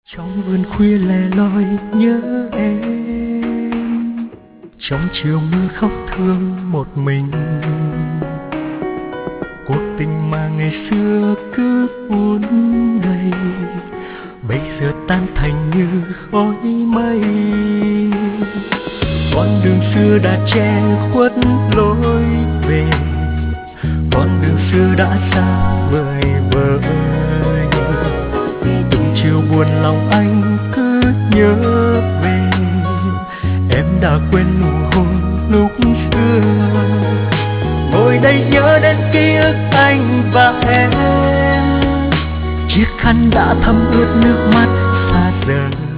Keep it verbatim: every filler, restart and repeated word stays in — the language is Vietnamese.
Trong vườn khuya lẻ loi nhớ em, trong chiều mưa khóc thương một mình. Cuộc tình mà ngày xưa cứ uốn đầy, bây giờ tan thành như khói mây. Con đường xưa đã che khuất lối về, con đường xưa đã xa vời vợi. Từng chiều buồn lòng anh cứ nhớ về, em đã quên nụ hôn lúc xưa. Ngồi đây nhớ đến ký ức anh và em, chiếc khăn đã thấm ướt nước mắt xa rời.